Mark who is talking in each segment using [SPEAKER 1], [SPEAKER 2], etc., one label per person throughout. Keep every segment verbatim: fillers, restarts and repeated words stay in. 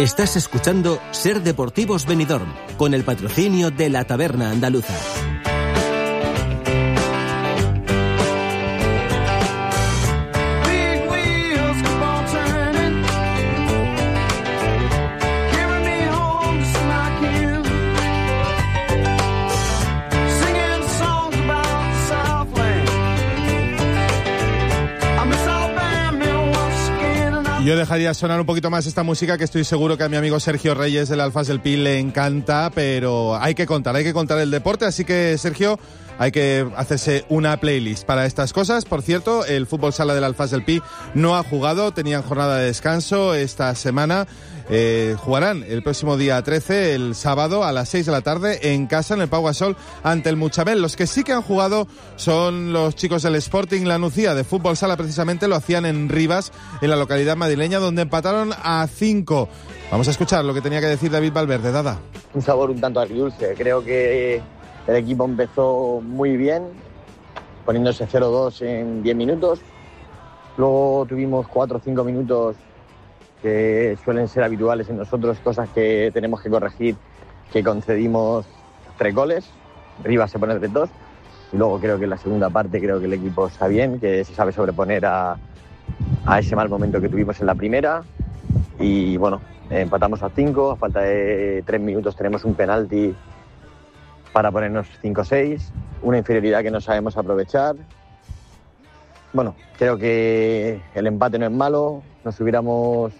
[SPEAKER 1] Estás escuchando Ser Deportivos Benidorm, con el patrocinio de la Taberna Andaluza.
[SPEAKER 2] Yo dejaría sonar un poquito más esta música, que estoy seguro que a mi amigo Sergio Reyes del Alfas del Pi le encanta, pero hay que contar, hay que contar el deporte, así que, Sergio, hay que hacerse una playlist para estas cosas. Por cierto, el fútbol sala del Alfas del Pi no ha jugado, tenían jornada de descanso esta semana. Eh, jugarán el próximo día trece, el sábado, a las seis de la tarde, en casa, en el Pau Gasol, ante el Muchamel. Los que sí que han jugado son los chicos del Sporting La Nucía, de fútbol sala precisamente, lo hacían en Rivas, en la localidad madrileña, donde empataron a cinco. Vamos a escuchar lo que tenía que decir David Valverde. Dada.
[SPEAKER 3] Un sabor un tanto agridulce. Creo que el equipo empezó muy bien, poniéndose cero dos en diez minutos. Luego tuvimos cuatro o cinco minutos que suelen ser habituales en nosotros, cosas que tenemos que corregir, que concedimos tres goles, Rivas se pone tres dos, y luego creo que en la segunda parte creo que el equipo está bien, que se sabe sobreponer a, a ese mal momento que tuvimos en la primera, y bueno, empatamos a cinco, a falta de tres minutos tenemos un penalti para ponernos cinco seis, una inferioridad que no sabemos aprovechar. Bueno, creo que el empate no es malo, nos hubiéramos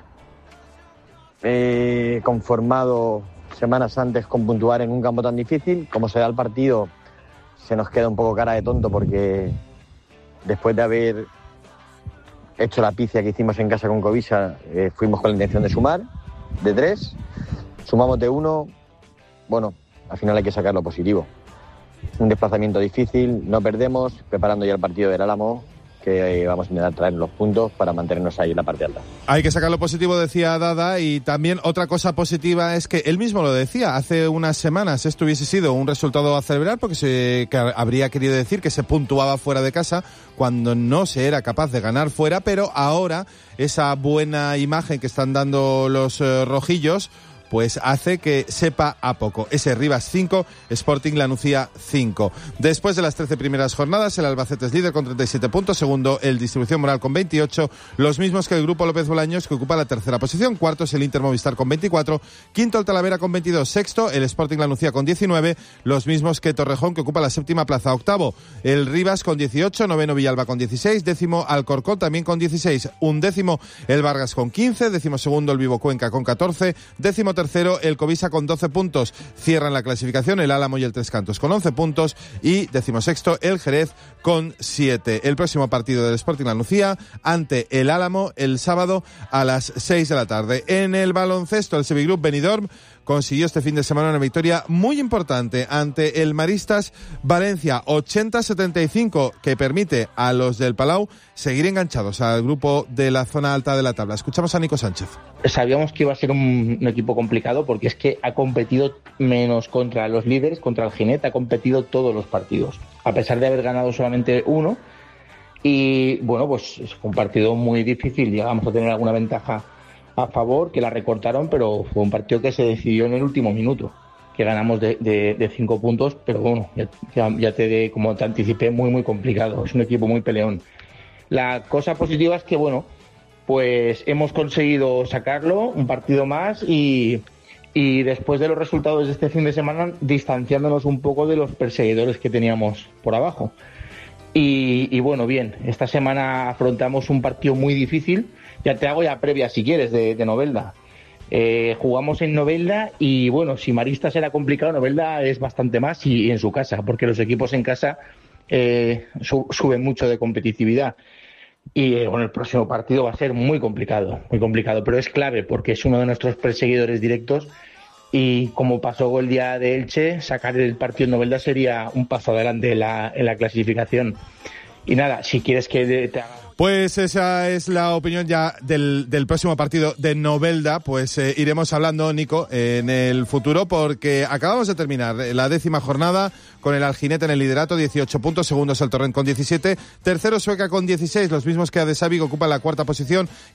[SPEAKER 3] Eh, conformado semanas antes con puntuar en un campo tan difícil. Como se da el partido, se nos queda un poco cara de tonto, porque después de haber hecho la pifia que hicimos en casa con Covisa, eh, fuimos con la intención de sumar de tres, sumamos de uno. Bueno, al final hay que sacar lo positivo. Un desplazamiento difícil, no perdemos, preparando ya el partido del Álamo, que vamos a intentar traer los puntos para mantenernos ahí en la parte alta.
[SPEAKER 2] Hay que sacar lo positivo, decía Dada, y también otra cosa positiva es que él mismo lo decía, hace unas semanas esto hubiese sido un resultado a celebrar, porque se, que habría querido decir que se puntuaba fuera de casa cuando no se era capaz de ganar fuera, pero ahora esa buena imagen que están dando los eh, rojillos pues hace que sepa a poco. Ese Rivas cinco, Sporting La Nucía cinco. Después de las trece primeras jornadas, el Albacete es líder con treinta y siete puntos, segundo el Distribución Moral con veintiocho, los mismos que el Grupo López Bolaños, que ocupa la tercera posición, cuarto es el Inter Movistar con veinticuatro, quinto el Talavera con veintidós, sexto el Sporting La Nucía con diecinueve, los mismos que Torrejón, que ocupa la séptima plaza, octavo el Rivas con dieciocho, noveno Villalba con dieciséis, décimo Alcorcón también con dieciséis, undécimo el Vargas con quince, décimo segundo el Vivo Cuenca con catorce, décimo tercero el Covisa con doce puntos, cierran la clasificación el Álamo y el Tres Cantos con once puntos, y decimosexto el Jerez con siete. El próximo partido del Sporting La Nucía ante el Álamo el sábado a las seis de la tarde. En el baloncesto, el Sevigroup Benidorm consiguió este fin de semana una victoria muy importante ante el Maristas Valencia, ochenta a setenta y cinco, que permite a los del Palau seguir enganchados al grupo de la zona alta de la tabla. Escuchamos a Nico Sánchez.
[SPEAKER 4] Sabíamos que iba a ser un, un equipo complicado, porque es que ha competido menos contra los líderes, contra el Ginebra, ha competido todos los partidos, a pesar de haber ganado solamente uno. Y bueno, pues es un partido muy difícil, llegamos a tener alguna ventaja a favor, que la recortaron, pero fue un partido que se decidió en el último minuto, que ganamos de, de, de cinco puntos, pero bueno, ya, ya te de, como te anticipé, muy muy complicado, es un equipo muy peleón. La cosa positiva es que bueno, pues hemos conseguido sacarlo, un partido más, y, y después de los resultados de este fin de semana, distanciándonos un poco de los perseguidores que teníamos por abajo. Y, y bueno, bien, esta semana afrontamos un partido muy difícil. Ya te hago ya previa, si quieres, de, de Novelda. Eh, jugamos en Novelda y, bueno, si Maristas era complicado, Novelda es bastante más, y, y en su casa, porque los equipos en casa eh, su, suben mucho de competitividad. Y, eh, bueno, el próximo partido va a ser muy complicado, muy complicado, pero es clave porque es uno de nuestros perseguidores directos, y como pasó el día de Elche, sacar el partido en Novelda sería un paso adelante en la, en la clasificación. Y nada, si quieres que te haga...
[SPEAKER 2] Pues esa es la opinión ya del, del próximo partido de Novelda. Pues eh, iremos hablando, Nico, en el futuro, porque acabamos de terminar la décima jornada con el Alginete en el liderato, dieciocho puntos, segundo es el Torrent con diecisiete, tercero Sueca con dieciséis, los mismos que Adesa Vigo, ocupan la cuarta posición,